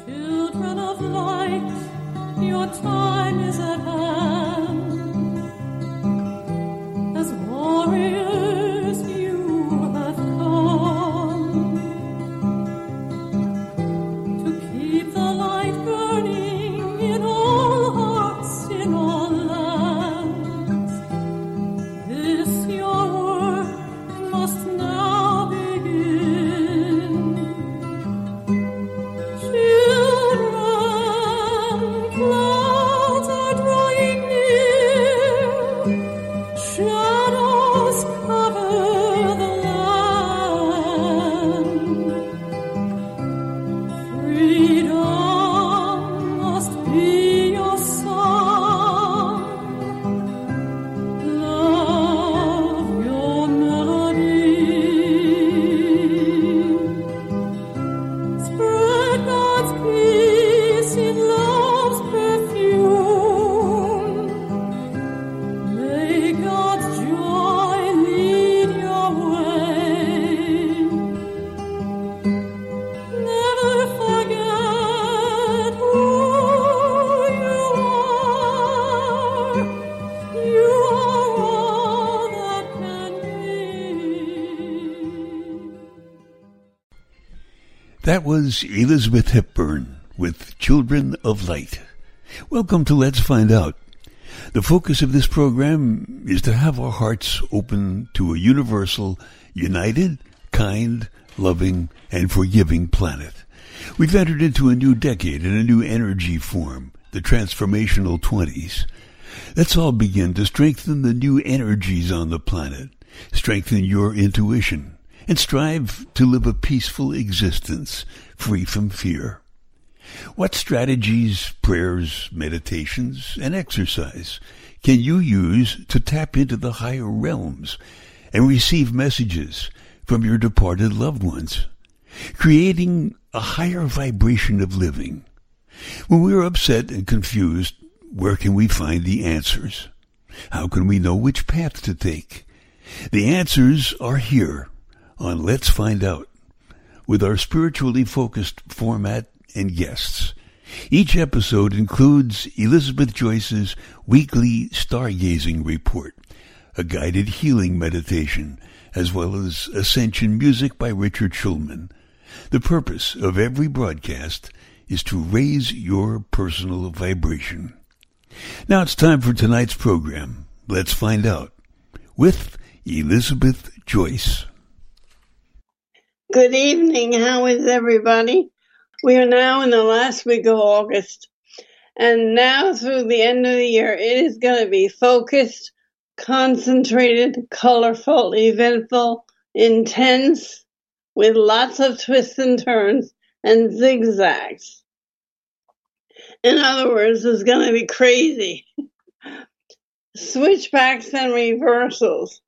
Children of light, your time is at hand. As warriors you have come to keep the light burning in all hearts, in all lands. This your work must now begin. Children, clouds are drawing near, shadows cover the land. Freedom must be your song, love your melody. Spread God's peace in love's perfume. May God's joy lead your way. Never forget who you are. You are all that can be. That was Elizabeth Hepburn with Children of Light. Welcome to Let's Find Out. The focus of this program is to have our hearts open to a universal, united, kind, loving, and forgiving planet. We've entered into a new decade and a new energy form, the transformational 20s. Let's all begin to strengthen the new energies on the planet, strengthen your intuition, and strive to live a peaceful existence free from fear. What strategies, prayers, meditations, and exercise can you use to tap into the higher realms and receive messages from your departed loved ones, creating a higher vibration of living? When we're upset and confused, where can we find the answers? How can we know which path to take? The answers are here on Let's Find Out, with our spiritually focused format and guests. Each episode includes Elizabeth Joyce's weekly stargazing report, a guided healing meditation, as well as Ascension music by Richard Schulman. The purpose of every broadcast is to raise your personal vibration. Now it's time for tonight's program, Let's Find Out, with Elizabeth Joyce. Good evening. How is everybody? We are now in the last week of August, and now through the end of the year, it is going to be focused, concentrated, colorful, eventful, intense, with lots of twists and turns and zigzags. In other words, it's going to be crazy. Switchbacks and reversals.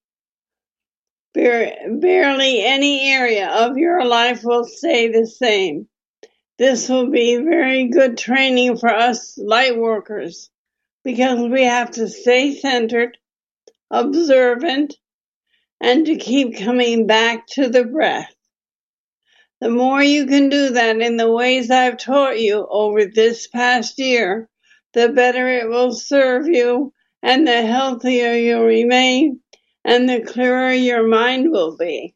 Barely any area of your life will stay the same. This will be very good training for us light workers because we have to stay centered, observant, and to keep coming back to the breath. The more you can do that in the ways I've taught you over this past year, the better it will serve you and the healthier you'll remain and the clearer your mind will be.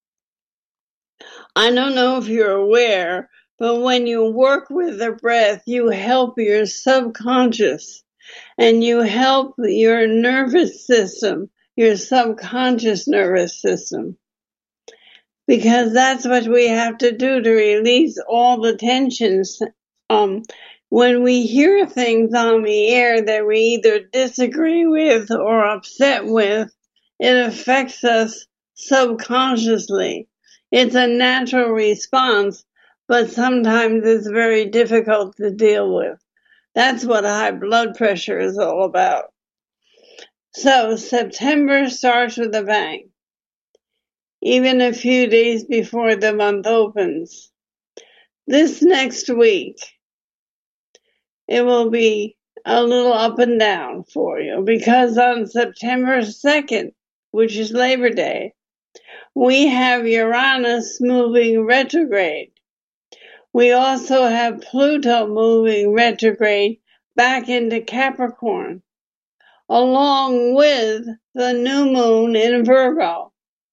I don't know if you're aware, but when you work with the breath, you help your subconscious and you help your nervous system, your subconscious nervous system. Because that's what we have to do to release all the tensions. When we hear things on the air that we either disagree with or upset with, it affects us subconsciously. It's a natural response, but sometimes it's very difficult to deal with. That's what high blood pressure is all about. So September starts with a bang, even a few days before the month opens. This next week, it will be a little up and down for you because on September 2nd, which is Labor Day, we have Uranus moving retrograde. We also have Pluto moving retrograde back into Capricorn, along with the new moon in Virgo.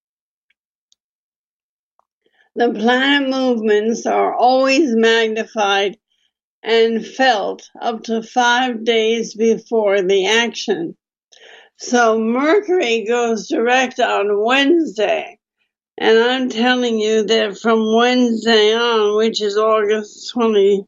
The planet movements are always magnified and felt up to 5 days before the action. So Mercury goes direct on Wednesday. And I'm telling you that from Wednesday on, which is August 28th,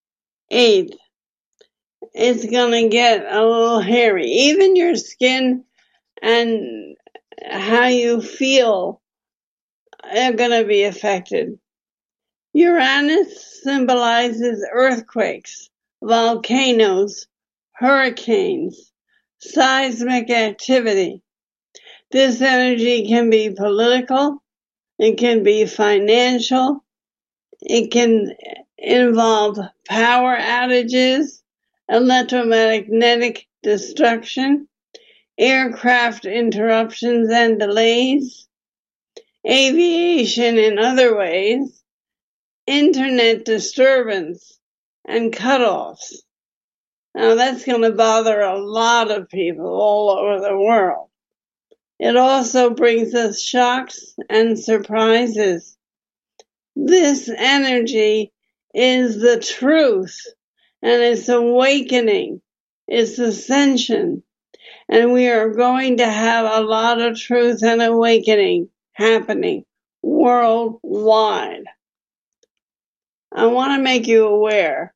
it's going to get a little hairy. Even your skin and how you feel are going to be affected. Uranus symbolizes earthquakes, volcanoes, hurricanes, seismic activity. This energy can be political. It can be financial. It can involve power outages, electromagnetic destruction, aircraft interruptions and delays, aviation in other ways, internet disturbance, and cutoffs. Now that's going to bother a lot of people all over the world. It also brings us shocks and surprises. This energy is the truth, and it's awakening, it's ascension, and we are going to have a lot of truth and awakening happening worldwide. I want to make you aware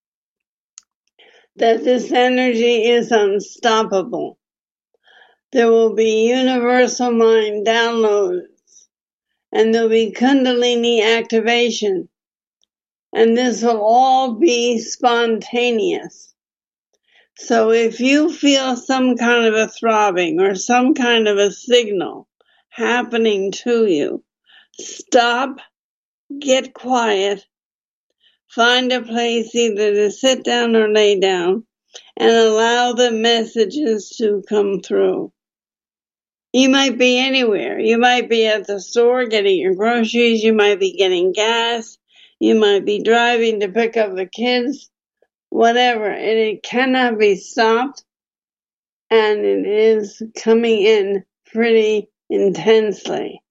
that this energy is unstoppable. There will be universal mind downloads, and there'll be Kundalini activation, and this will all be spontaneous. So if you feel some kind of a throbbing or some kind of a signal happening to you, stop, get quiet, find a place either to sit down or lay down, and allow the messages to come through. You might be anywhere. You might be at the store getting your groceries. You might be getting gas. You might be driving to pick up the kids. Whatever. And it cannot be stopped. And it is coming in pretty intensely.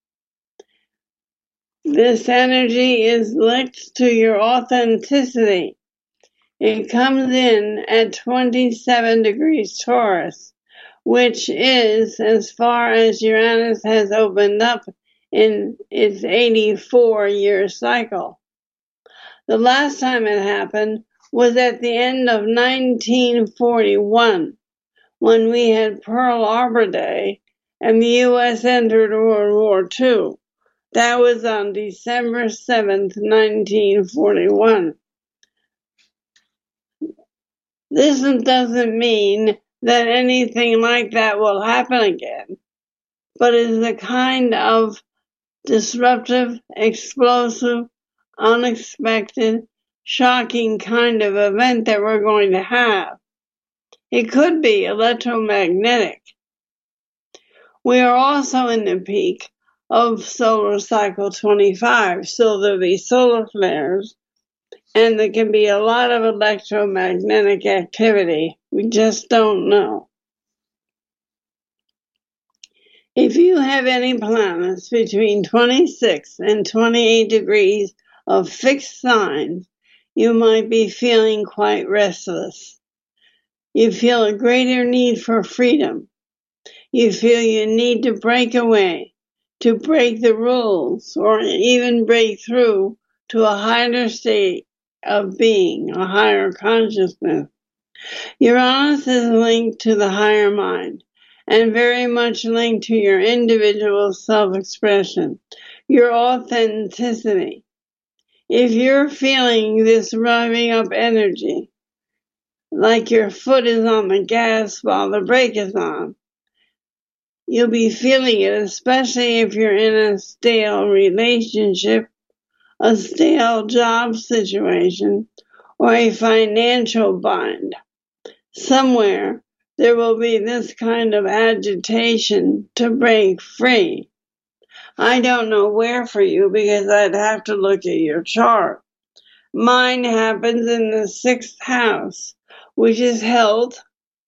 This energy is linked to your authenticity. It comes in at 27 degrees Taurus, which is as far as Uranus has opened up in its 84-year cycle. The last time it happened was at the end of 1941, when we had Pearl Harbor Day and the U.S. entered World War II. That was on December 7th, 1941. This doesn't mean that anything like that will happen again, but is a kind of disruptive, explosive, unexpected, shocking kind of event that we're going to have. It could be electromagnetic. We are also in the peak of solar cycle 25, so there'll be solar flares, and there can be a lot of electromagnetic activity. We just don't know. If you have any planets between 26 and 28 degrees of fixed signs, you might be feeling quite restless. You feel a greater need for freedom. You feel you need to break away, to break the rules, or even break through to a higher state of being, a higher consciousness. Uranus is linked to the higher mind and very much linked to your individual self-expression, your authenticity. If you're feeling this revving up energy, like your foot is on the gas while the brake is on, you'll be feeling it, especially if you're in a stale relationship, a stale job situation, or a financial bind. Somewhere there will be this kind of agitation to break free. I don't know where for you because I'd have to look at your chart. Mine happens in the 6th house, which is health,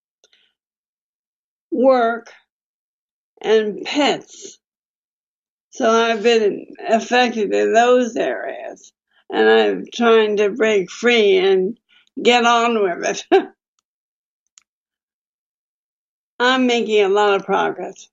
work, and pets. So I've been affected in those areas, and I'm trying to break free and get on with it. I'm making a lot of progress.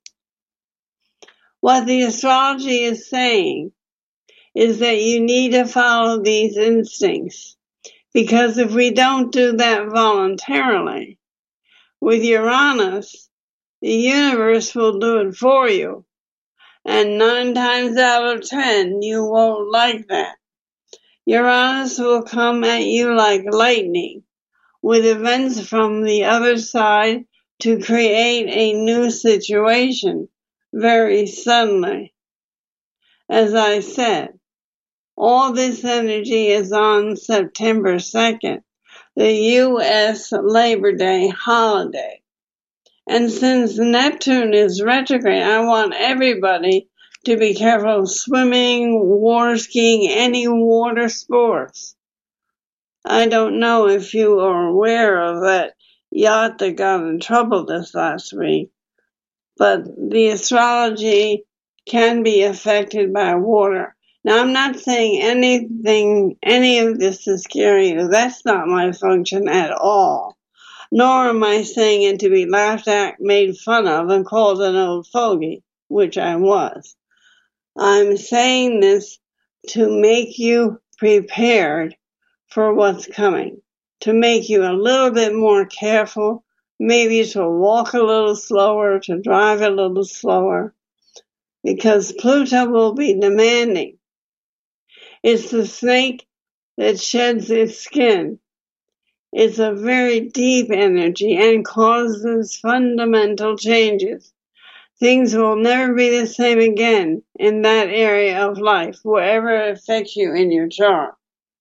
What the astrology is saying is that you need to follow these instincts, because if we don't do that voluntarily, with Uranus, the universe will do it for you. And 9 times out of 10, you won't like that. Uranus will come at you like lightning, with events from the other side to create a new situation very suddenly. As I said, all this energy is on September 2nd, the U.S. Labor Day holiday. And since Neptune is retrograde, I want everybody to be careful of swimming, water skiing, any water sports. I don't know if you are aware of that yacht that got in trouble this last week, but the astrology can be affected by water. Now, I'm not saying any of this is scary. That's not my function at all. Nor am I saying it to be laughed at, made fun of, and called an old fogey, which I was. I'm saying this to make you prepared for what's coming, to make you a little bit more careful, maybe to walk a little slower, to drive a little slower, because Pluto will be demanding. It's the snake that sheds its skin. It's a very deep energy and causes fundamental changes. Things will never be the same again in that area of life, wherever it affects you in your chart.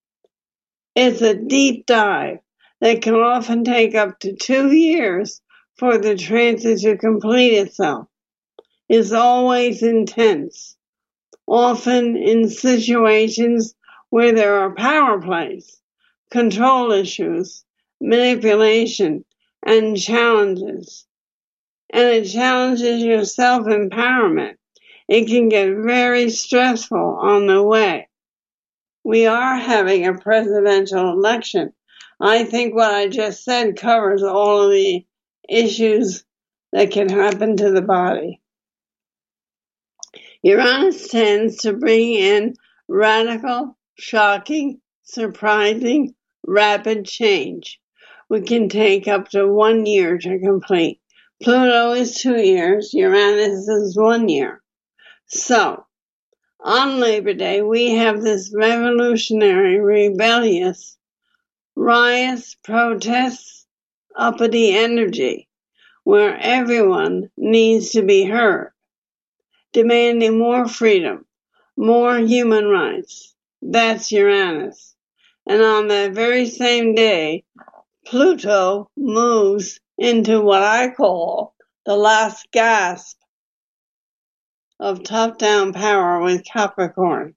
It's a deep dive that can often take up to 2 years for the transit to complete itself. It's always intense, often in situations where there are power plays, control issues, manipulation, and challenges. And it challenges your self-empowerment. It can get very stressful on the way. We are having a presidential election. I think what I just said covers all of the issues that can happen to the body. Uranus tends to bring in radical, shocking, surprising, rapid change, which can take up to 1 year to complete. Pluto is 2 years, Uranus is 1 year. So, on Labor Day, we have this revolutionary, rebellious, riots, protests, uppity energy, where everyone needs to be heard, demanding more freedom, more human rights. That's Uranus. And on that very same day, Pluto moves into what I call the last gasp of top-down power with Capricorn.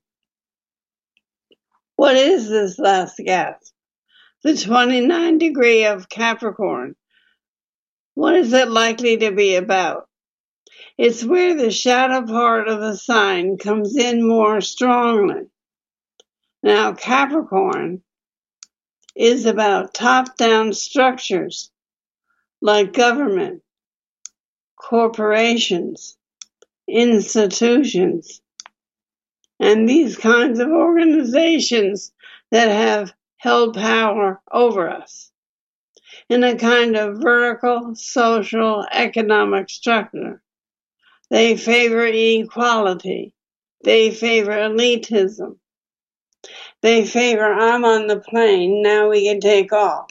What is this last gasp? The 29 degree of Capricorn. What is it likely to be about? It's where the shadow part of the sign comes in more strongly. Now, Capricorn is about top-down structures like government, corporations, institutions, and these kinds of organizations that have held power over us in a kind of vertical social economic structure. They favor equality. They favor elitism. They favor, I'm on the plane, now we can take off.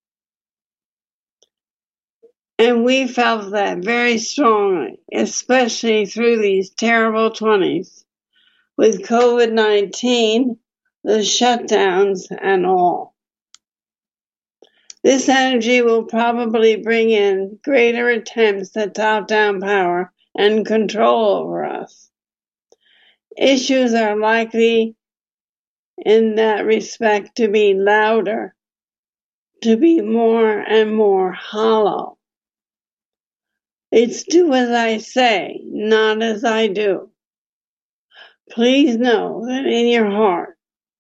And we felt that very strongly, especially through these terrible 20s, with COVID-19, the shutdowns, and all. This energy will probably bring in greater attempts at top-down power and control over us. Issues are likely in that respect to be louder, to be more and more hollow. It's do as I say, not as I do. Please know that in your heart.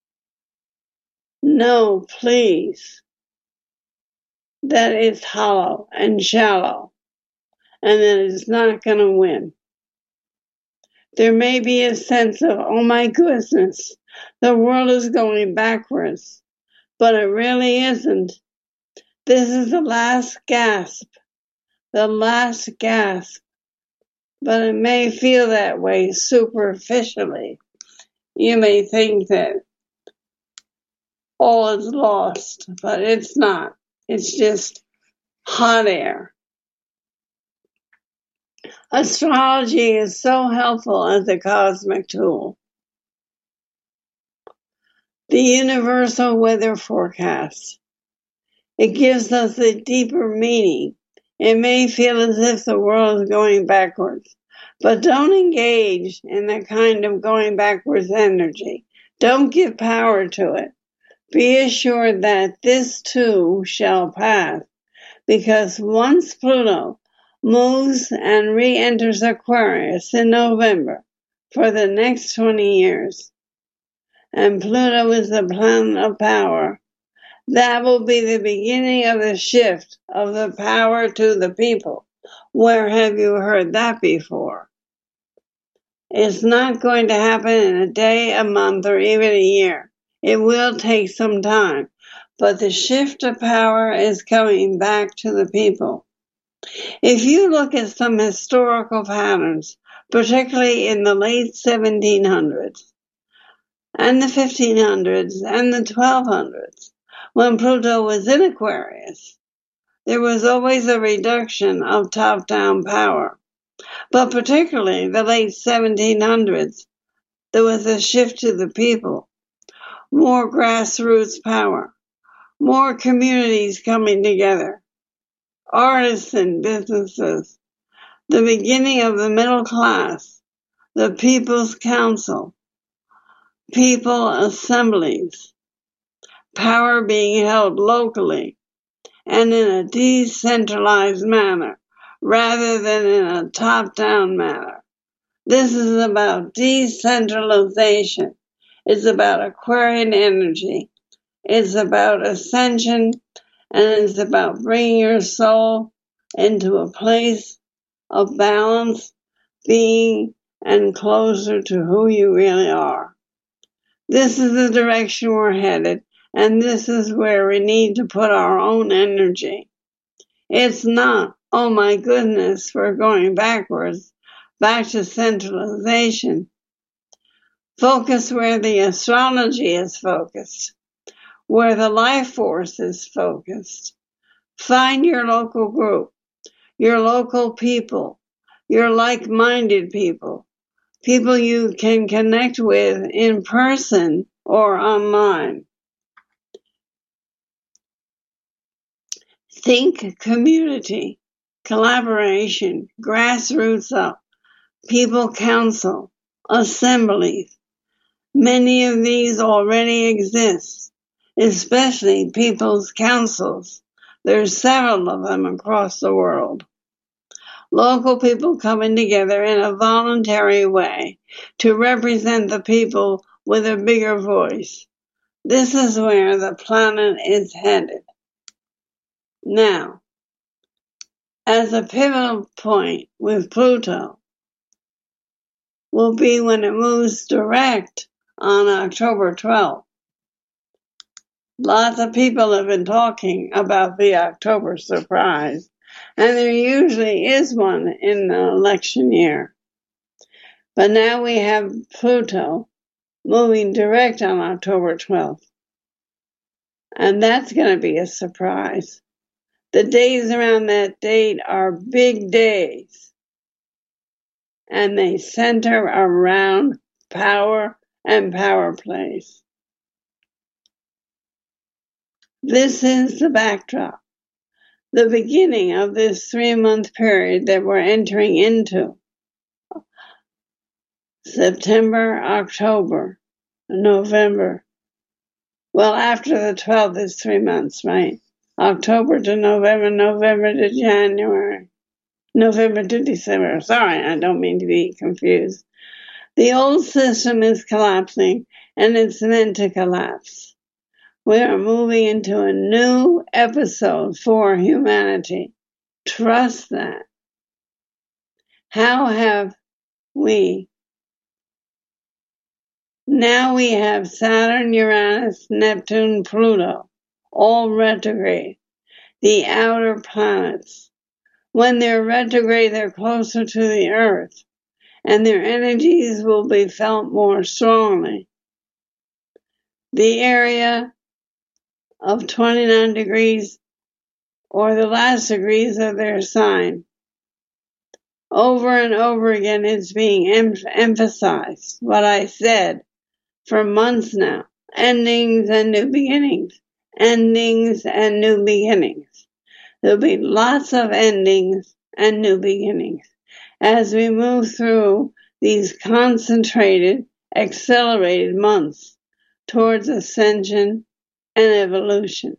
Know, please, that it's hollow and shallow, and that it's not going to win. There may be a sense of, oh my goodness, the world is going backwards, but it really isn't. This is the last gasp, but it may feel that way superficially. You may think that all is lost, but it's not. It's just hot air. Astrology is so helpful as a cosmic tool. The universal weather forecast. It gives us a deeper meaning. It may feel as if the world is going backwards, but don't engage in that kind of going backwards energy. Don't give power to it. Be assured that this too shall pass, because once Pluto moves and re-enters Aquarius in November for the next 20 years, and Pluto is the planet of power, that will be the beginning of the shift of the power to the people. Where have you heard that before? It's not going to happen in a day, a month, or even a year. It will take some time, but the shift of power is coming back to the people. If you look at some historical patterns, particularly in the late 1700s, and the 1500s, and the 1200s, when Pluto was in Aquarius, there was always a reduction of top-down power. But particularly the late 1700s, there was a shift to the people. More grassroots power, more communities coming together, artists and businesses, the beginning of the middle class, the People's Council, people assemblies, power being held locally and in a decentralized manner rather than in a top-down manner. This is about decentralization. It's about Aquarian energy. It's about ascension, and it's about bringing your soul into a place of balance, being, and closer to who you really are. This is the direction we're headed, and this is where we need to put our own energy. It's not, oh my goodness, we're going backwards, back to centralization. Focus where the astrology is focused, where the life force is focused. Find your local group, your local people, your like-minded people, people you can connect with in person or online. Think community, collaboration, grassroots up, people council, assemblies. Many of these already exist, especially people's councils. There's several of them across the world. Local people coming together in a voluntary way to represent the people with a bigger voice. This is where the planet is headed. Now, as a pivotal point with Pluto, will be when it moves direct on October 12th. Lots of people have been talking about the October surprise, and there usually is one in the election year. But now we have Pluto moving direct on October 12th, and that's going to be a surprise. The days around that date are big days, and they center around power and power plays. This is the backdrop, the beginning of this 3-month period that we're entering into. September, October, November, Well, after the 12th is 3 months, right? October to November, November to January, November to December. Sorry, I don't mean to be confused. The old system is collapsing, and it's meant to collapse. We are moving into a new episode for humanity. Trust that. How have we? Now we have Saturn, Uranus, Neptune, Pluto, all retrograde, the outer planets. When they're retrograde, they're closer to the Earth, and their energies will be felt more strongly. The area of 29 degrees, or the last degrees of their sign. Over and over again, it's being emphasized, what I said, for months now. Endings and new beginnings. Endings and new beginnings. There'll be lots of endings and new beginnings as we move through these concentrated, accelerated months towards ascension and evolution.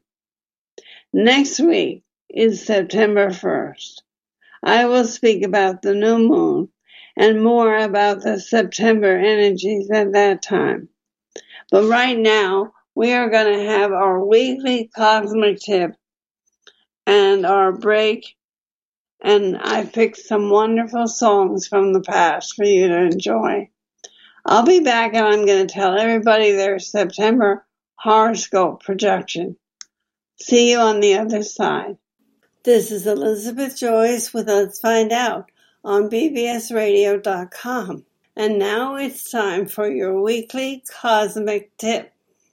Next week is September 1st. I will speak about the new moon and more about the September energies at that time. But right now, we are going to have our weekly cosmic tip and our break. And I picked some wonderful songs from the past for you to enjoy. I'll be back and I'm going to tell everybody their September horoscope projection. See you on the other side. This is Elizabeth Joyce with Let's Find Out on bbsradio.com. And now it's time for your weekly cosmic tip.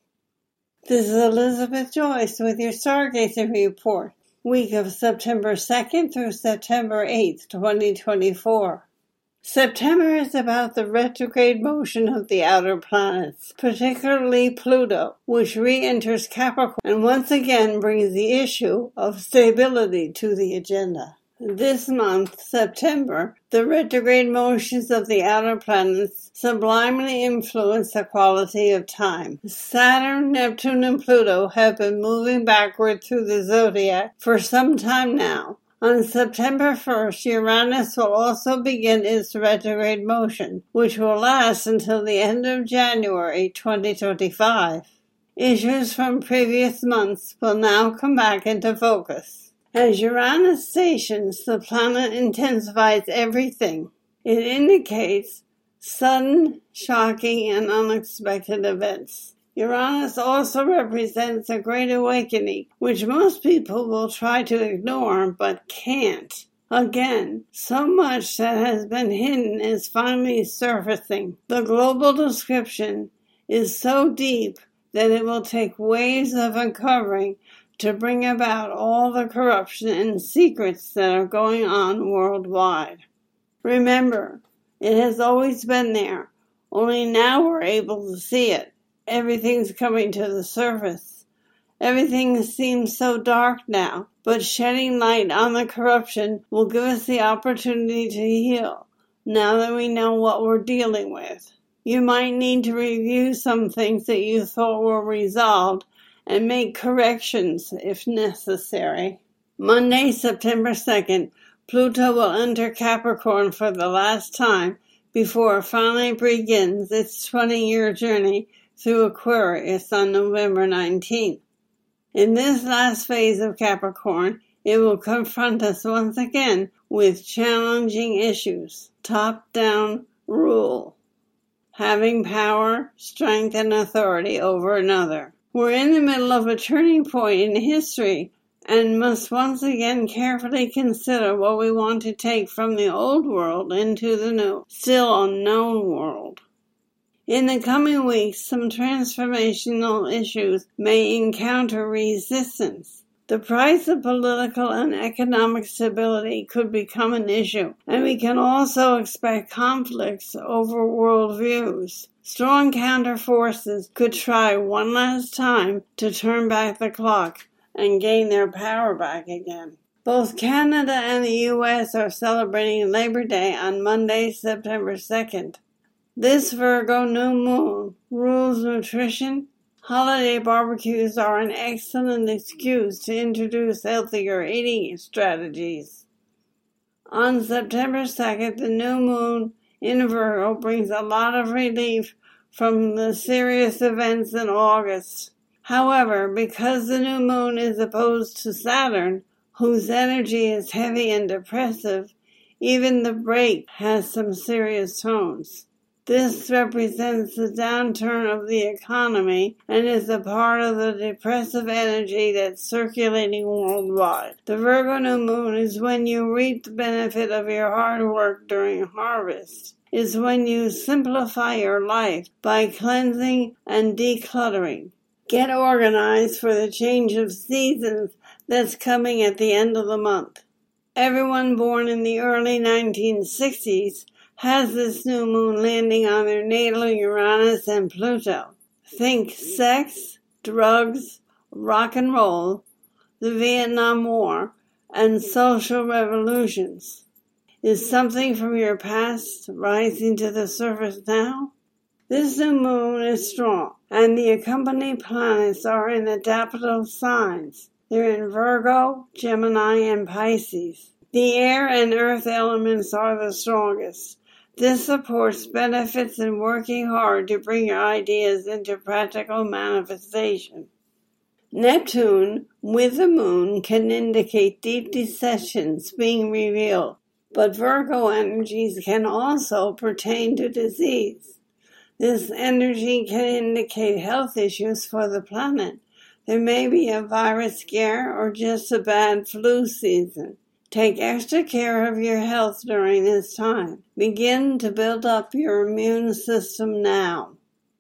This is Elizabeth Joyce with your Stargazing Report, week of September 2nd through September 8th, 2024. September is about the retrograde motion of the outer planets, particularly Pluto, which re-enters Capricorn and once again brings the issue of stability to the agenda. This month, September, the retrograde motions of the outer planets sublimely influence the quality of time. Saturn, Neptune, and Pluto have been moving backward through the zodiac for some time now. On September 1st, Uranus will also begin its retrograde motion, which will last until the end of January 2025. Issues from previous months will now come back into focus. As Uranus stations, the planet intensifies everything. It indicates sudden, shocking, and unexpected events. Uranus also represents a great awakening, which most people will try to ignore but can't. Again, so much that has been hidden is finally surfacing. The global description is so deep that it will take waves of uncovering to bring about all the corruption and secrets that are going on worldwide. Remember, it has always been there, only now we're able to see it. Everything's coming to the surface. Everything seems so dark now, but shedding light on the corruption will give us the opportunity to heal, now that we know what we're dealing with. You might need to review some things that you thought were resolved and make corrections if necessary. Monday, September 2nd, Pluto will enter Capricorn for the last time before it finally begins its 20-year journey through Aquarius on November 19th. In this last phase of Capricorn, it will confront us once again with challenging issues. Top-down rule. Having power, strength, and authority over another. We're in the middle of a turning point in history and must once again carefully consider what we want to take from the old world into the new, still unknown world. In the coming weeks, some transformational issues may encounter resistance. The price of political and economic stability could become an issue, and we can also expect conflicts over worldviews. Strong counter forces could try one last time to turn back the clock and gain their power back again. Both Canada and the U.S. are celebrating Labor Day on Monday, September 2nd. This Virgo new moon rules nutrition, Holiday barbecues are an excellent excuse to introduce healthier eating strategies. On September 2nd, the new moon in Virgo brings a lot of relief from the serious events in August. However, because the new moon is opposed to Saturn, whose energy is heavy and depressive, even the break has some serious tones. This represents the downturn of the economy and is a part of the depressive energy that's circulating worldwide. The Virgo new moon is when you reap the benefit of your hard work during harvest. It's when you simplify your life by cleansing and decluttering. Get organized for the change of seasons that's coming at the end of the month. Everyone born in the early 1960s has this new moon landing on their natal Uranus and Pluto. Think sex, drugs, rock and roll, the Vietnam War, and social revolutions. Is something from your past rising to the surface now? This new moon is strong, and the accompanying planets are in adaptable signs. They're in Virgo, Gemini, and Pisces. The air and earth elements are the strongest. This supports benefits in working hard to bring your ideas into practical manifestation. Neptune with the moon can indicate deep decisions being revealed, but Virgo energies can also pertain to disease. This energy can indicate health issues for the planet. There may be a virus scare or just a bad flu season. Take extra care of your health during this time. Begin to build up your immune system now.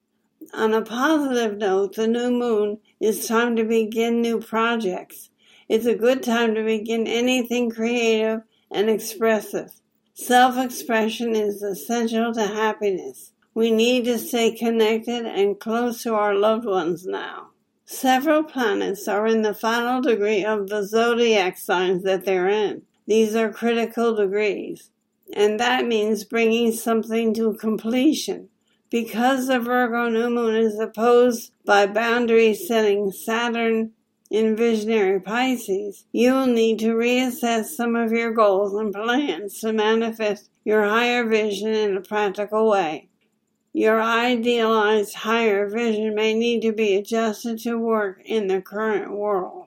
On a positive note, the new moon is time to begin new projects. It's a good time to begin anything creative and expressive. Self-expression is essential to happiness. We need to stay connected and close to our loved ones now. Several planets are in the final degree of the zodiac signs that they're in. These are critical degrees, and that means bringing something to completion. Because the Virgo new moon is opposed by boundary-setting Saturn in visionary Pisces, you will need to reassess some of your goals and plans to manifest your higher vision in a practical way. Your idealized higher vision may need to be adjusted to work in the current world.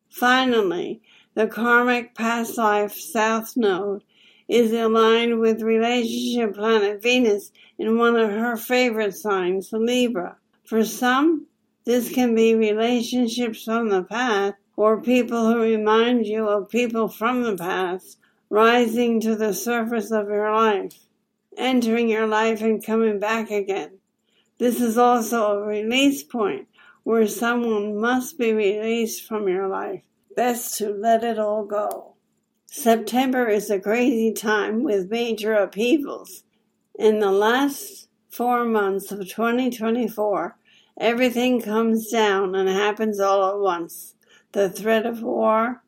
Finally, the karmic past life south node is aligned with relationship planet Venus in one of her favorite signs, Libra. For some, this can be relationships from the past or people who remind you of people from the past rising to the surface of your life, entering your life and coming back again. This is also a release point where someone must be released from your life. Best to let it all go. September is a crazy time with major upheavals. In the last 4 months of 2024, everything comes down and happens all at once. The threat of war,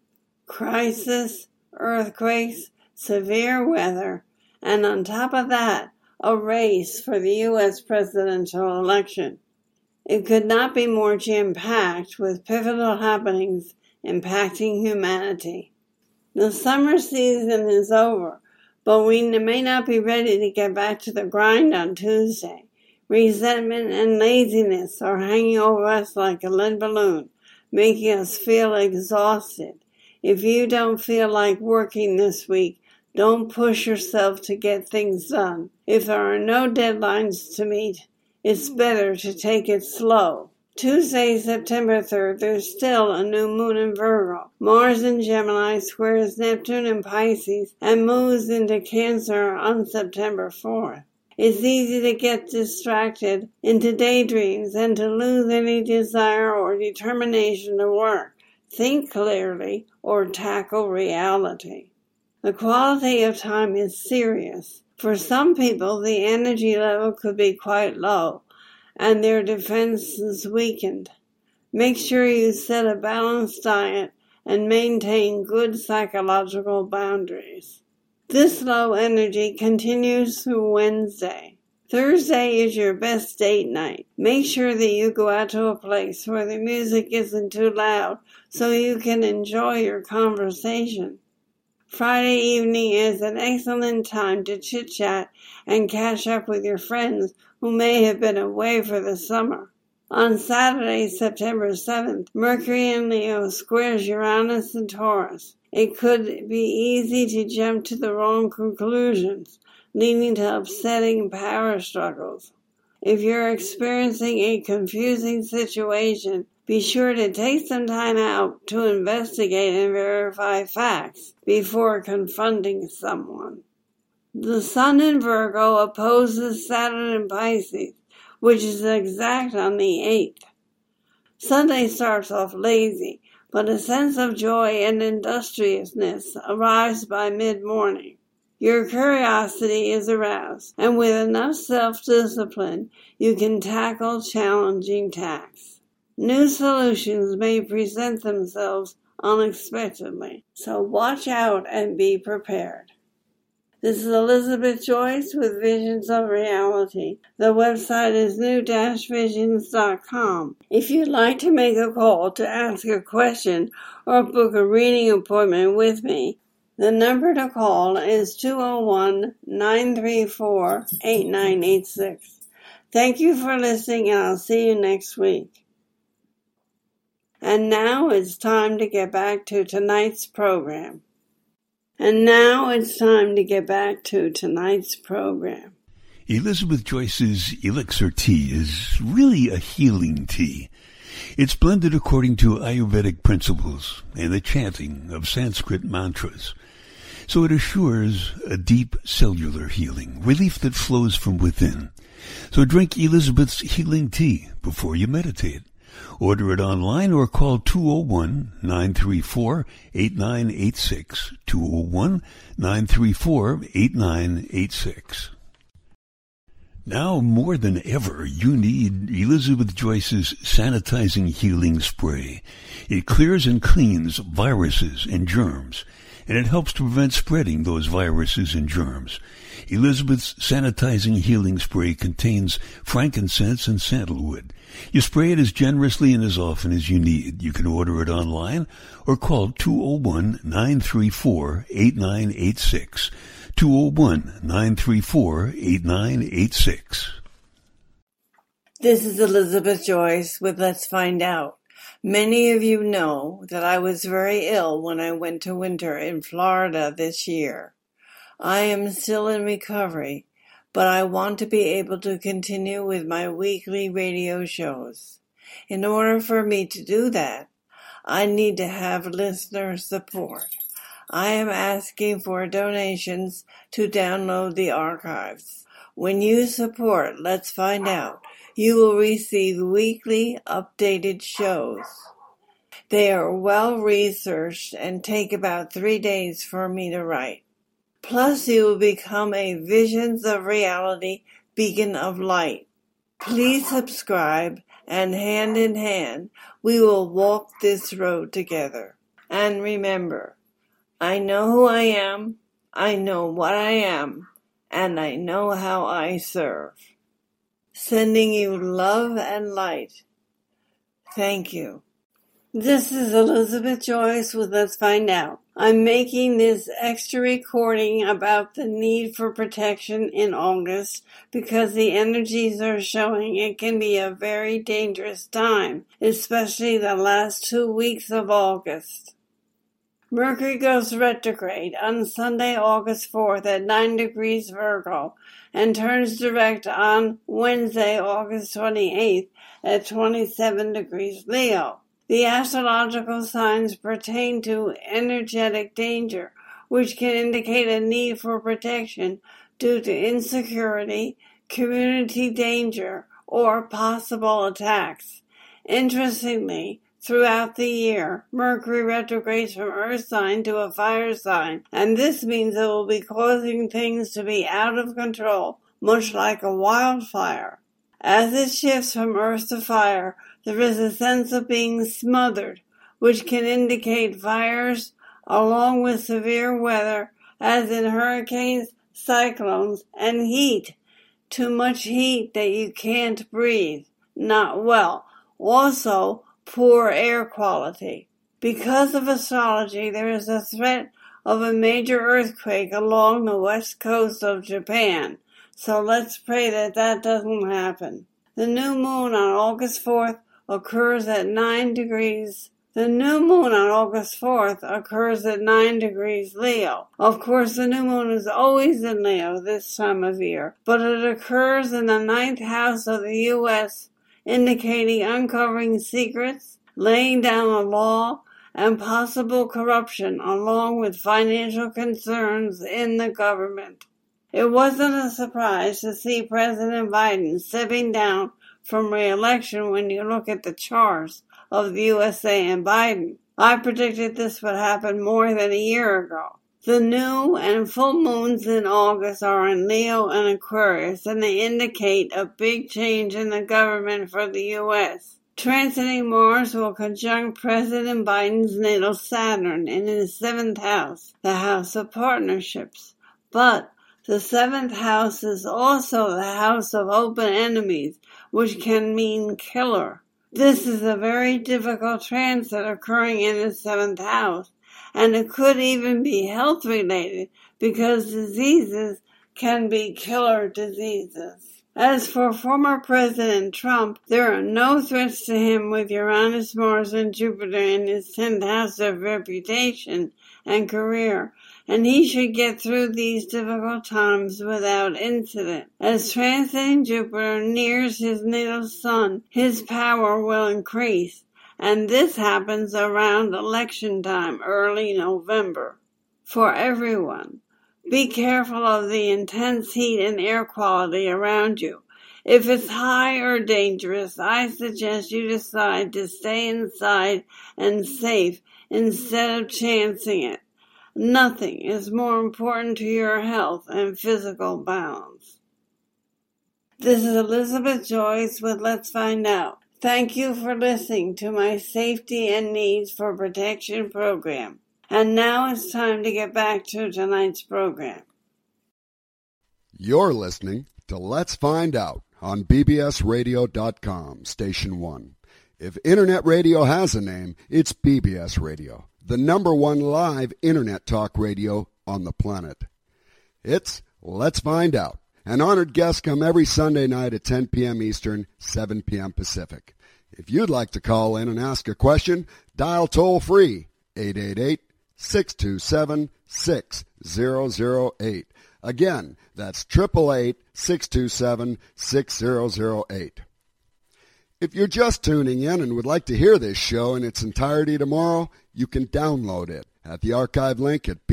crisis, earthquakes, severe weather, and on top of that, a race for the U.S. presidential election. It could not be more jam-packed with pivotal happenings impacting humanity. The summer season is over, but we may not be ready to get back to the grind on Tuesday. Resentment and laziness are hanging over us like a lead balloon, making us feel exhausted. If you don't feel like working this week, don't push yourself to get things done. If there are no deadlines to meet, it's better to take it slow. Tuesday, September 3rd, there's still a new moon in Virgo. Mars in Gemini squares Neptune in Pisces and moves into Cancer on September 4th. It's easy to get distracted into daydreams and to lose any desire or determination to work, think clearly, or tackle reality. The quality of time is serious. For some people, the energy level could be quite low, and their defenses weakened. Make sure you set a balanced diet and maintain good psychological boundaries. This low energy continues through Wednesday. Thursday is your best date night. Make sure that you go out to a place where the music isn't too loud so you can enjoy your conversation. Friday evening is an excellent time to chit-chat and catch up with your friends who may have been away for the summer. On Saturday, September 7th, Mercury in Leo squares Uranus and Taurus. It could be easy to jump to the wrong conclusions, leading to upsetting power struggles. If you're experiencing a confusing situation, be sure to take some time out to investigate and verify facts before confronting someone. The Sun in Virgo opposes Saturn in Pisces, which is exact on the 8th. Sunday starts off lazy, but a sense of joy and industriousness arrives by mid-morning. Your curiosity is aroused, and with enough self-discipline, you can tackle challenging tasks. New solutions may present themselves unexpectedly, so watch out and be prepared. This is Elizabeth Joyce with Visions of Reality. The website is new-visions.com. If you'd like to make a call to ask a question or book a reading appointment with me, the number to call is 201-934-8986. Thank you for listening, and I'll see you next week. And now it's time to get back to tonight's program. Elizabeth Joyce's Elixir Tea is really a healing tea. It's blended according to Ayurvedic principles and the chanting of Sanskrit mantras. So it assures a deep cellular healing, relief that flows from within. So drink Elizabeth's healing tea before you meditate. Order it online or call 201-934-8986, 201-934-8986. Now more than ever, you need Elizabeth Joyce's Sanitizing Healing Spray. It clears and cleans viruses and germs, and it helps to prevent spreading those viruses and germs. Elizabeth's Sanitizing Healing Spray contains frankincense and sandalwood. You spray it as generously and as often as you need. You can order it online or call 201-934-8986, 201-934-8986. This is Elizabeth Joyce with Let's Find Out. Many of you know that I was very ill when I went to winter in Florida this year. I am still in recovery, but I want to be able to continue with my weekly radio shows. In order for me to do that, I need to have listener support. I am asking for donations to download the archives. When you support Let's Find Out, you will receive weekly updated shows. They are well researched and take about 3 days for me to write. Plus, you will become a Visions of Reality beacon of light. Please subscribe, and hand in hand, we will walk this road together. And remember, I know who I am, I know what I am, and I know how I serve. Sending you love and light. Thank you. This is Elizabeth Joyce with Let's Find Out. I'm making this extra recording about the need for protection in August because the energies are showing it can be a very dangerous time, especially the last 2 weeks of August. Mercury goes retrograde on Sunday, August 4th at 9 degrees Virgo and turns direct on Wednesday, August 28th at 27 degrees Leo. The astrological signs pertain to energetic danger, which can indicate a need for protection due to insecurity, community danger, or possible attacks. Interestingly, throughout the year, Mercury retrogrades from Earth sign to a fire sign, and this means it will be causing things to be out of control, much like a wildfire. As it shifts from Earth to fire, there is a sense of being smothered, which can indicate fires along with severe weather, as in hurricanes, cyclones, and heat. too much heat that you can't breathe, not well. Also, poor air quality. Because of astrology, there is a threat of a major earthquake along the west coast of Japan. So let's pray that that doesn't happen. The new moon on August 4th occurs at 9 degrees. The new moon on August 4th occurs at 9 degrees Leo. Of course, the new moon is always in Leo this time of year, but it occurs in the 9th house of the U.S., indicating uncovering secrets, laying down the law, and possible corruption, along with financial concerns in the government. It wasn't a surprise to see President Biden stepping down from re-election when you look at the charts of the USA and Biden. I predicted this would happen more than a year ago. The new and full moons in August are in Leo and Aquarius, and they indicate a big change in the government for the U.S. Transiting Mars will conjunct President Biden's natal Saturn in his 7th house, the house of partnerships. But the 7th house is also the house of open enemies, which can mean killer. This is a very difficult transit occurring in the 7th house, and it could even be health-related because diseases can be killer diseases. As for former President Trump, there are no threats to him with Uranus, Mars, and Jupiter in his 10th house of reputation and career, and he should get through these difficult times without incident. As transiting Jupiter nears his natal sun, his power will increase, and this happens around election time, early November. For everyone, be careful of the intense heat and air quality around you. If it's high or dangerous, I suggest you decide to stay inside and safe instead of chancing it. Nothing is more important to your health and physical balance. This is Elizabeth Joyce with Let's Find Out. Thank you for listening to my Safety and Needs for Protection program. And now it's time to get back to tonight's program. You're listening to Let's Find Out on bbsradio.com, Station 1. If Internet radio has a name, it's BBS Radio, the #1 live Internet talk radio on the planet. It's Let's Find Out. An honored guest come every Sunday night at 10 p.m. Eastern, 7 p.m. Pacific. If you'd like to call in and ask a question, dial toll-free 888-627-6008. Again, that's 888-627-6008. If you're just tuning in and would like to hear this show in its entirety tomorrow, you can download it at the archive link at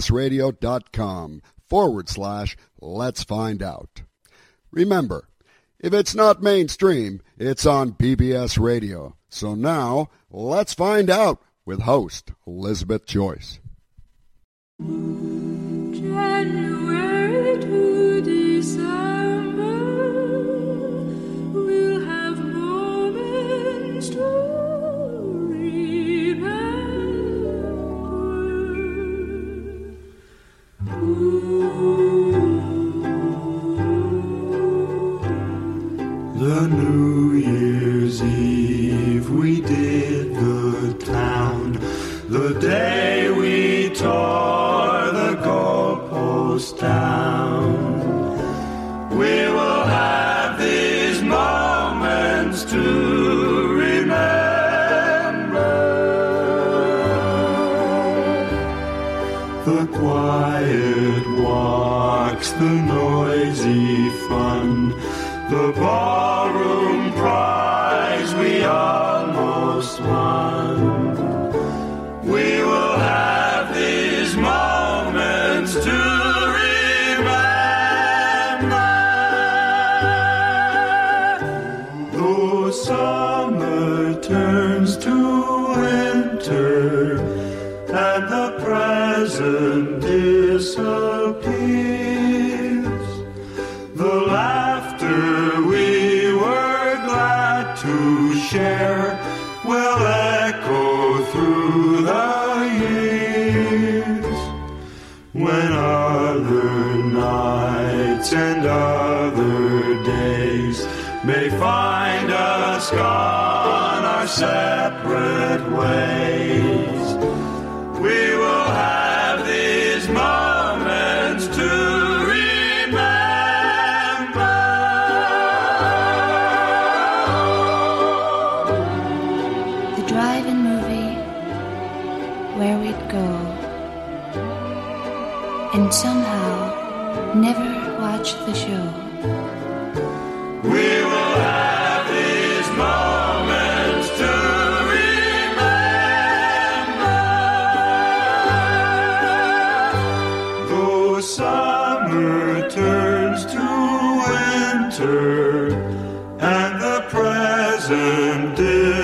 bbsradio.com/Let's Find Out. Remember, if it's not mainstream, it's on BBS Radio. So now, let's find out with host Elizabeth Joyce. January to December, we'll have moments to The New Year's Eve we did the town, the day we tore the goalpost down. We will have these moments to remember. The quiet walks, the noisy fun, the ballroom prize we almost won. We will have these moments to remember. Though summer turns to winter and the present disappears, the laughter we were glad to share will echo through the years. When other nights and other find us gone our separate ways, we will have these moments to remember. The drive-in movie, where we'd go, and somehow never watch the show. We will have these moments to remember. Though summer turns to winter and the present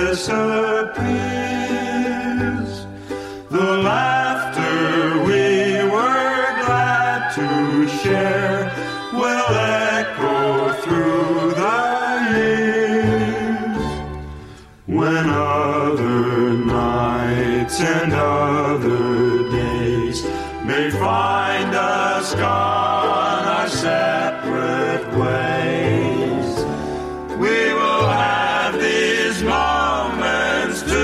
disappears, the laughter we were glad to share will echo through the years. When other nights and other days may find us gone our separate ways, we will have these moments to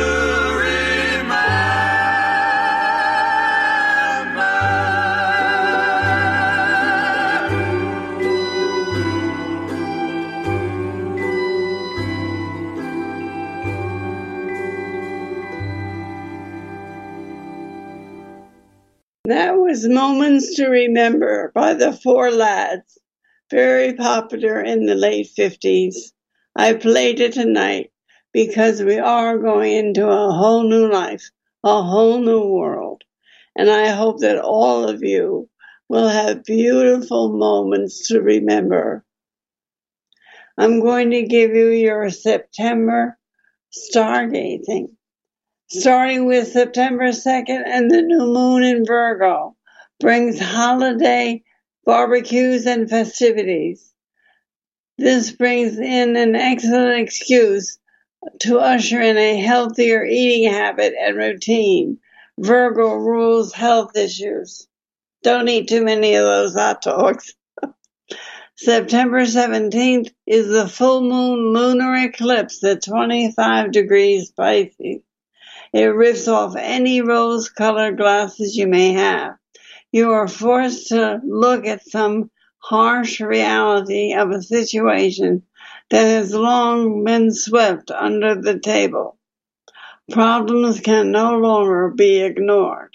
That was Moments to Remember by the Four Lads, very popular in the late 50s. I played it tonight because we are going into a whole new life, a whole new world. And I hope that all of you will have beautiful moments to remember. I'm going to give you your September stargazing. Starting with September 2nd and the new moon in Virgo brings holiday barbecues and festivities. This brings in an excellent excuse to usher in a healthier eating habit and routine. Virgo rules health issues. Don't eat too many of those hot dogs. September 17th is the full moon lunar eclipse at 25 degrees Pisces. It rips off any rose-colored glasses you may have. You are forced to look at some harsh reality of a situation that has long been swept under the table. Problems can no longer be ignored.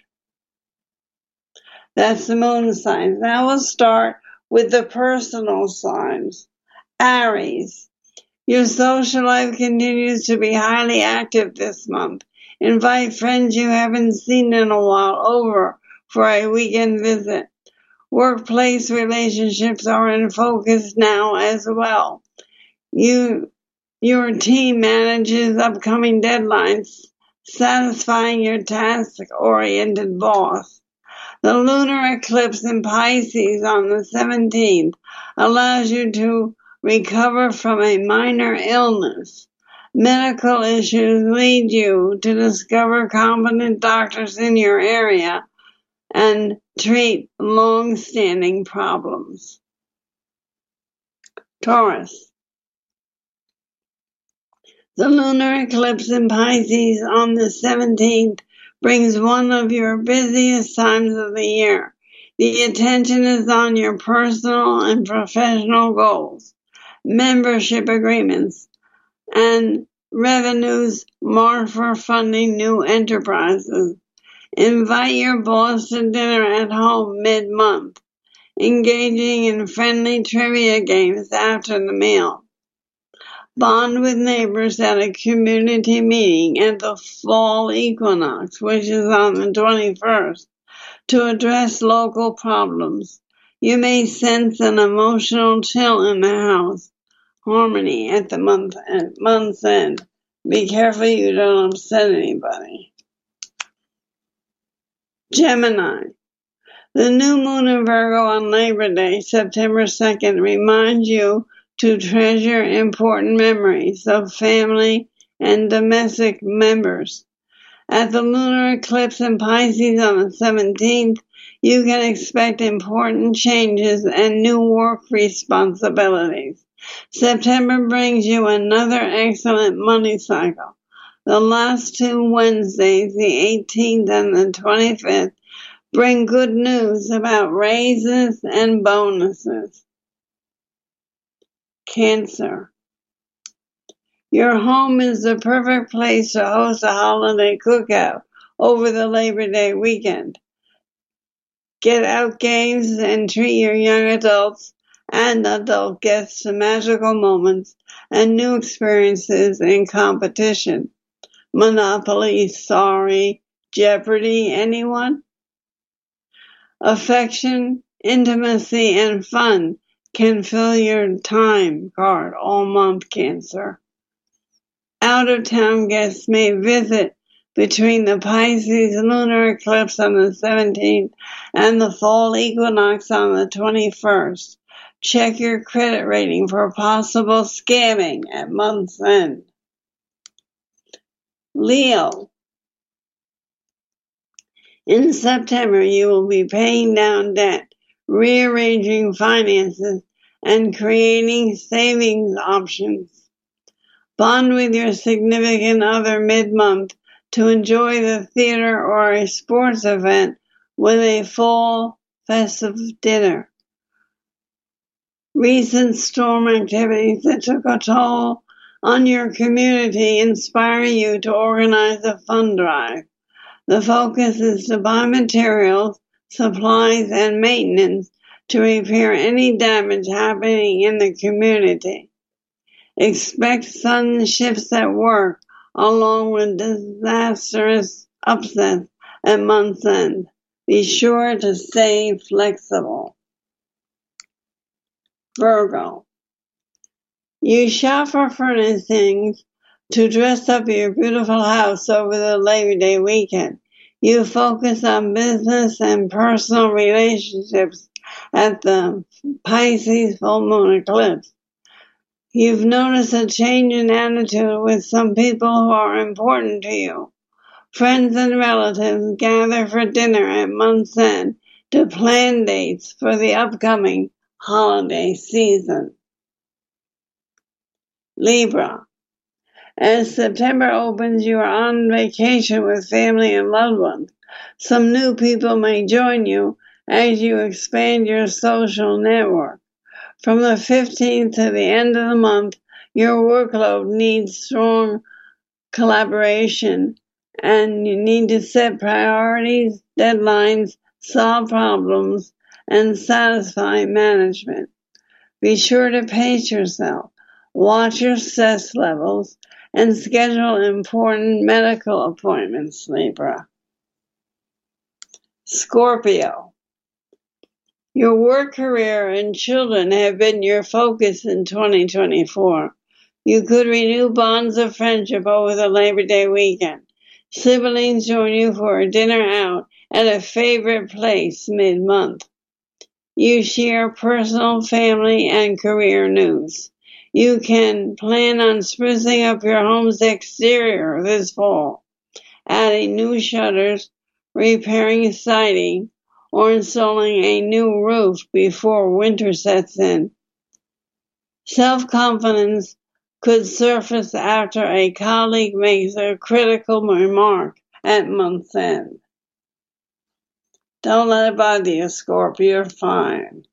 That's the moon signs. Now we'll start with the personal signs. Aries, your social life continues to be highly active this month. Invite friends you haven't seen in a while over for a weekend visit. Workplace relationships are in focus now as well. Your team manages upcoming deadlines, satisfying your task-oriented boss. The lunar eclipse in Pisces on the 17th allows you to recover from a minor illness. Medical issues lead you to discover competent doctors in your area and treat long-standing problems. Taurus. The lunar eclipse in Pisces on the 17th brings one of your busiest times of the year. The attention is on your personal and professional goals, membership agreements, and revenues marked for funding new enterprises. Invite your boss to dinner at home mid-month, engaging in friendly trivia games after the meal. Bond with neighbors at a community meeting at the fall equinox, which is on the 21st, to address local problems. You may sense an emotional chill in the house. Harmony at the month's end. Be careful you don't upset anybody. Gemini. The new moon in Virgo on Labor Day, September 2nd, reminds you to treasure important memories of family and domestic members. At the lunar eclipse in Pisces on the 17th, you can expect important changes and new work responsibilities. September brings you another excellent money cycle. The last 2 Wednesdays, the 18th and the 25th, bring good news about raises and bonuses. Cancer. Your home is the perfect place to host a holiday cookout over the Labor Day weekend. Get out games and treat your young adults and adult guests to magical moments and new experiences in competition. Monopoly, Sorry, Jeopardy, anyone? Affection, intimacy, and fun can fill your time card all month, Cancer. Out-of-town guests may visit between the Pisces lunar eclipse on the 17th and the fall equinox on the 21st. Check your credit rating for possible scamming at month's end. Leo. In September, you will be paying down debt, rearranging finances, and creating savings options. Bond with your significant other mid-month to enjoy the theater or a sports event with a full festive dinner. Recent storm activities that took a toll on your community inspire you to organize a fund drive. The focus is to buy materials, supplies, and maintenance to repair any damage happening in the community. Expect sudden shifts at work, along with disastrous upsets at month's end. Be sure to stay flexible. Virgo. You shop for furnishings to dress up your beautiful house over the Labor Day weekend. You focus on business and personal relationships at the Pisces full moon eclipse. You've noticed a change in attitude with some people who are important to you. Friends and relatives gather for dinner at month's end to plan dates for the upcoming holiday season. Libra. As September opens, you are on vacation with family and loved ones. Some new people may join you as you expand your social network. From the 15th to the end of the month, your workload needs strong collaboration, and you need to set priorities, deadlines, solve problems, and satisfy management. Be sure to pace yourself, watch your stress levels, and schedule important medical appointments, Libra. Scorpio. Your work career and children have been your focus in 2024. You could renew bonds of friendship over the Labor Day weekend. Siblings join you for a dinner out at a favorite place mid-month. You share personal, family, and career news. You can plan on sprucing up your home's exterior this fall, adding new shutters, repairing siding, or installing a new roof before winter sets in. Self-confidence could surface after a colleague makes a critical remark at month's end. Don't let it bother you, Scorpio, you're fine.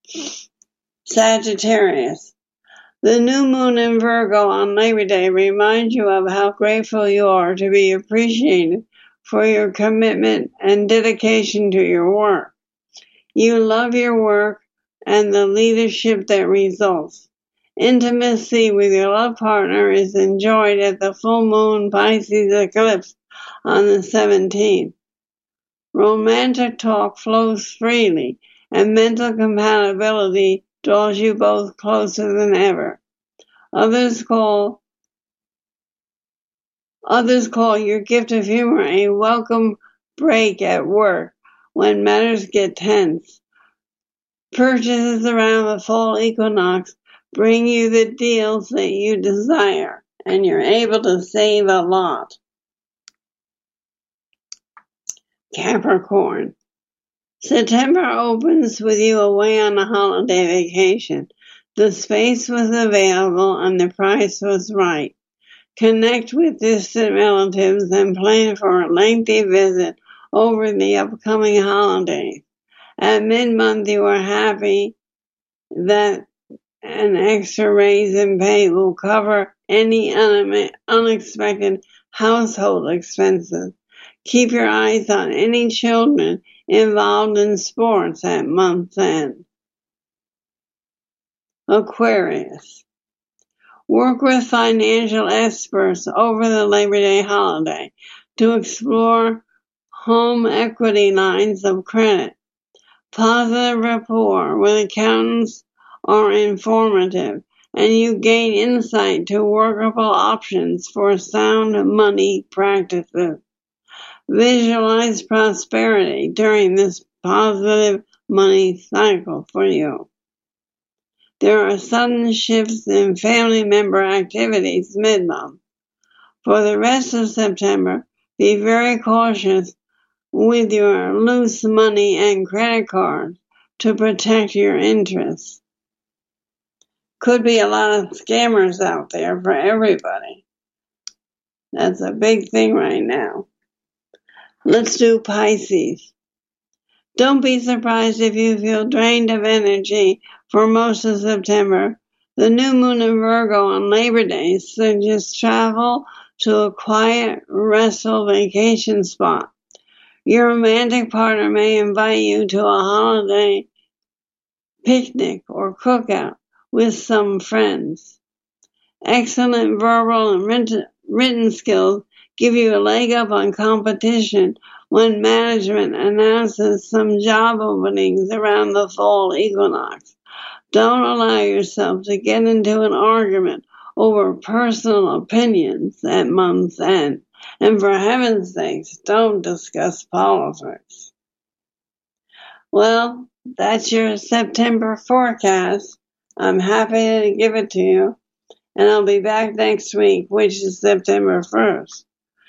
Sagittarius. The new moon in Virgo on Labor Day reminds you of how grateful you are to be appreciated for your commitment and dedication to your work. You love your work and the leadership that results. Intimacy with your love partner is enjoyed at the full moon Pisces eclipse on the 17th. Romantic talk flows freely, and mental compatibility draws you both closer than ever. Others call your gift of humor a welcome break at work when matters get tense. Purchases around the fall equinox bring you the deals that you desire, and you're able to save a lot. Capricorn. September opens with you away on a holiday vacation. The space was available and the price was right. Connect with distant relatives and plan for a lengthy visit over the upcoming holidays. At mid-month, you are happy that an extra raise in pay will cover any unexpected household expenses. Keep your eyes on any children involved in sports at month's end. Aquarius. Work with financial experts over the Labor Day holiday to explore home equity lines of credit. Positive rapport with accountants are informative, and you gain insight to workable options for sound money practices. Visualize prosperity during this positive money cycle for you. There are sudden shifts in family member activities mid-month. For the rest of September, be very cautious with your loose money and credit cards to protect your interests. Could be a lot of scammers out there for everybody. That's a big thing right now. Let's do Pisces. Don't be surprised if you feel drained of energy for most of September. The new moon in Virgo on Labor Day suggests travel to a quiet, restful vacation spot. Your romantic partner may invite you to a holiday picnic or cookout with some friends. Excellent verbal and written skills give you a leg up on competition when management announces some job openings around the fall equinox. Don't allow yourself to get into an argument over personal opinions at month's end. And for heaven's sakes, don't discuss politics. Well, that's your September forecast. I'm happy to give it to you. And I'll be back next week, which is September 1st.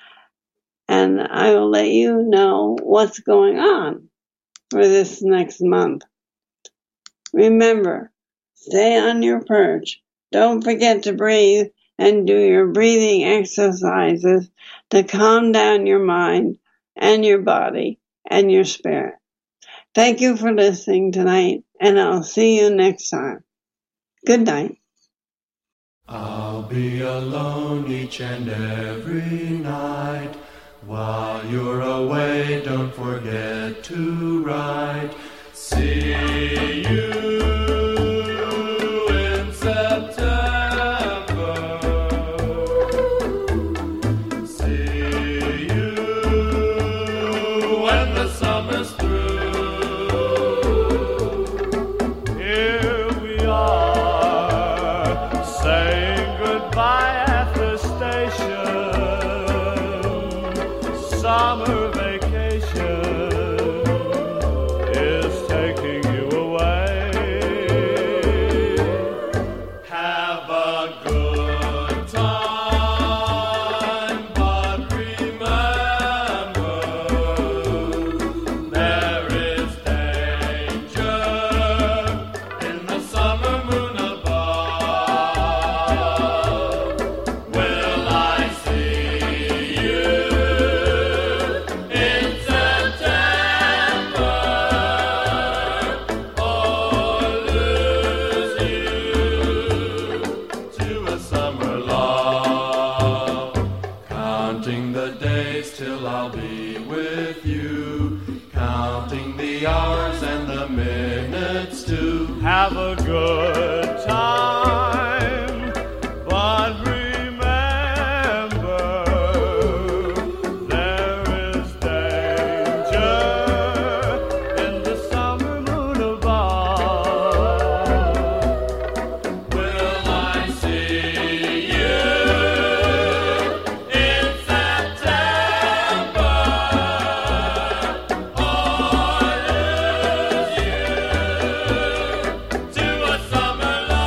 And I will let you know what's going on for this next month. Remember, stay on your perch. Don't forget to breathe and do your breathing exercises to calm down your mind and your body and your spirit. Thank you for listening tonight, and I'll see you next time. Good night. I'll be alone each and every night. While you're away, don't forget to write. See you in September. See you when the summer's through. Here we are, saying goodbye at the station. Summer vacation is taking you away. Have a good time, but remember, there is danger in the summer moon above. Will I see you in September, or lose you to a summer love? Counting the days till I'll be with you, counting the hours and the minutes too. Have a good time, but remember, there is danger in the summer moon above. Will I see you in September, or lose you to a summer love?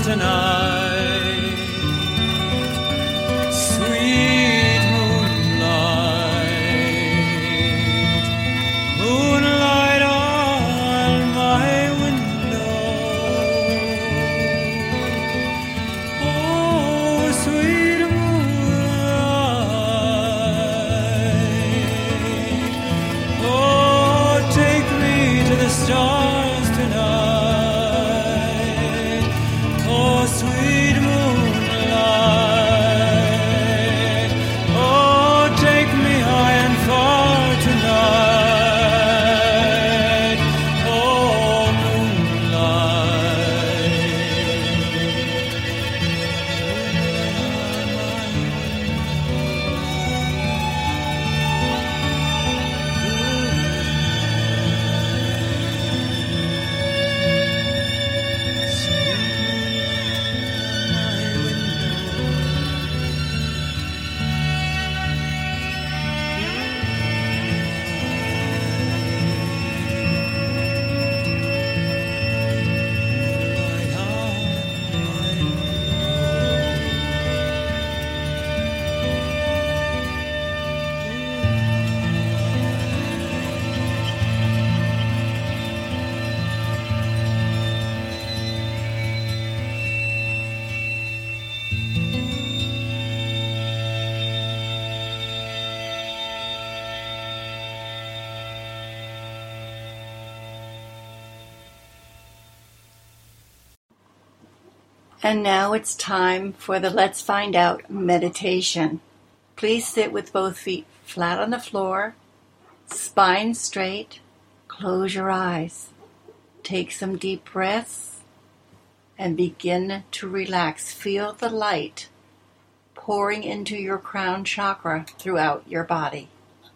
tonight. Sweet moonlight, moonlight on my window. Oh, sweet moonlight, oh, take me to the stars tonight. Oh, sweet moonlight, oh, take me high and far tonight. Oh, And now it's time for the Let's Find Out meditation. Please sit with both feet flat on the floor, spine straight, close your eyes. Take some deep breaths and begin to relax. Feel the light pouring into your crown chakra throughout your body.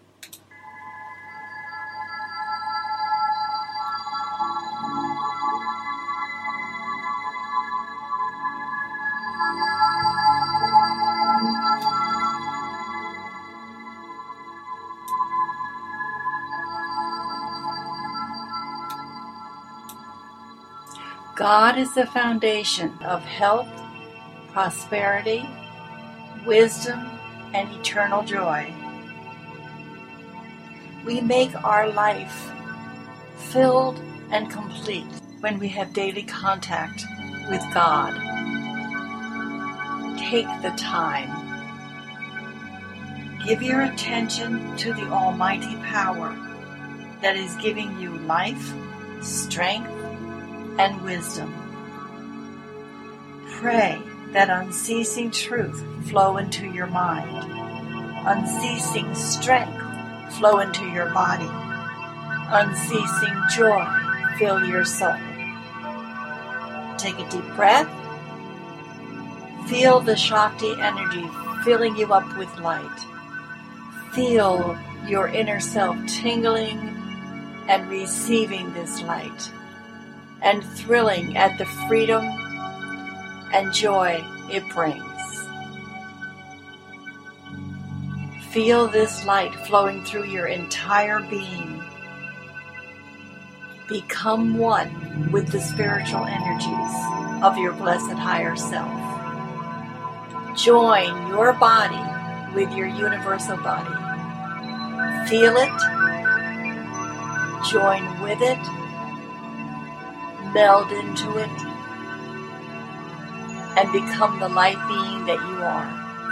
God is the foundation of health, prosperity, wisdom, and eternal joy. We make our life filled and complete when we have daily contact with God. Take the time. Give your attention to the almighty power that is giving you life, strength, and wisdom. Pray that unceasing truth flow into your mind, unceasing strength flow into your body, unceasing joy fill your soul. Take a deep breath. Feel the Shakti energy filling you up with light. Feel your inner self tingling and receiving this light, and thrilling at the freedom and joy it brings. Feel this light flowing through your entire being. Become one with the spiritual energies of your blessed higher self. Join your body with your universal body. Feel it, join with it, meld into it, and become the light being that you are.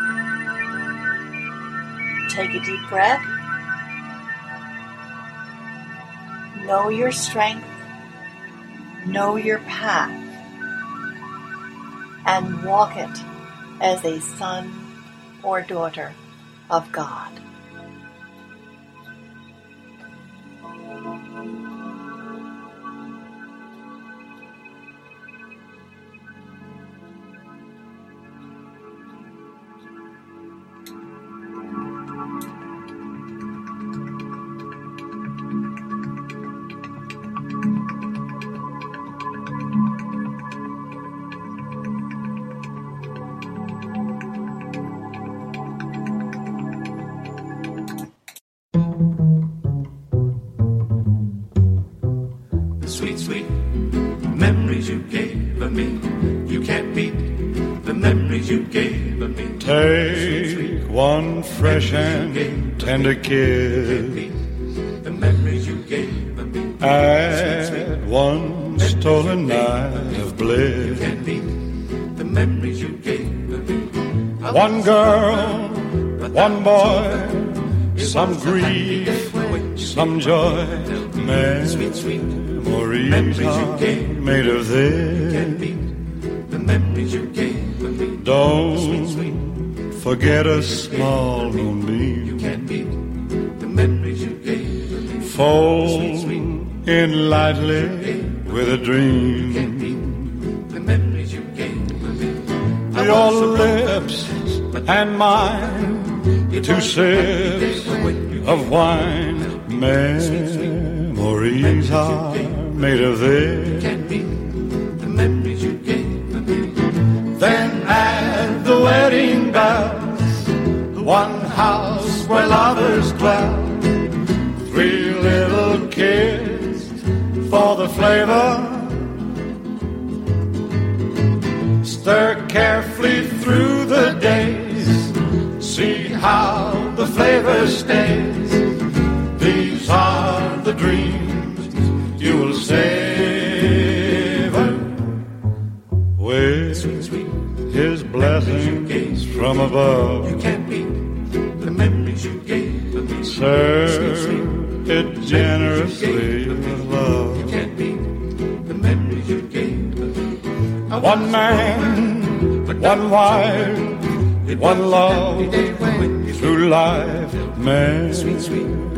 Take a deep breath. Know your strength, know your path, and walk it as a son or daughter of God. Sweet, sweet memories you gave of me. You can't be Take one fresh and tender kiss. Add one stolen night of bliss. One girl, one boy, some grief, some joy. Memories are made of this. Don't forget a small moonbeam. Fold in lightly with a dream. Your lips and mine, two sips of wine. Memories are made of this. Then add the wedding bells, one house where lovers dwell. 3 little kids for the flavor. Stir carefully through the days. See how the flavor stays. These are the dreams you will savor with His blessings from above. Serve it generously with love. One man, one wife, one love through life. Memories